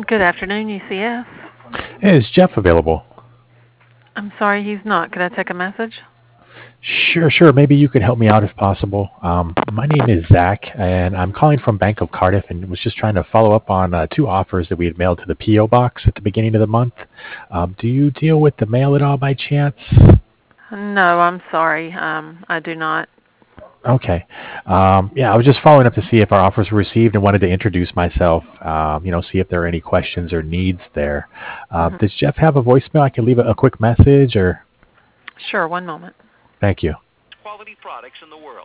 Good afternoon, UCS. Hey, is Jeff available? I'm sorry he's not. Could I take a message? Sure. Maybe you could help me out if possible. My name is Zach, and I'm calling from Bank of Cardiff, and was just trying to follow up on two offers that we had mailed to the PO box at the beginning of the month. Do you deal with the mail at all by chance? No, I'm sorry. I do not. Okay. Yeah, I was just following up to see if our offers were received and wanted to introduce myself. See if there are any questions or needs there. Does Jeff have a voicemail? I can leave a quick message, or Sure, one moment. thank you. Quality products in the world.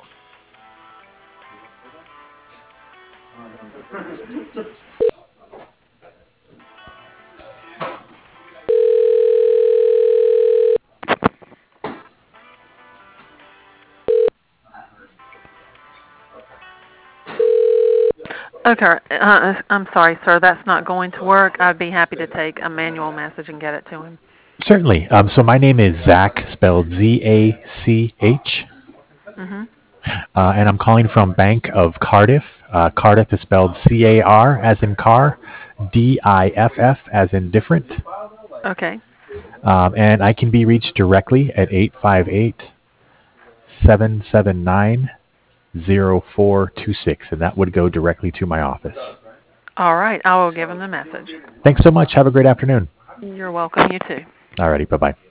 Okay, I'm sorry, sir. That's not going to work. I'd be happy to take a manual message and get it to him. Certainly. So my name is Zach, spelled Z-A-C-H, and I'm calling from Bank of Cardiff. Cardiff is spelled C-A-R as in car, D-I-F-F as in different. Okay. And I can be reached directly at 858-779-0426, and that would go directly to my office. All right. I will give him the message. Thanks so much. Have a great afternoon. You're welcome. You too. Alrighty. Bye-bye.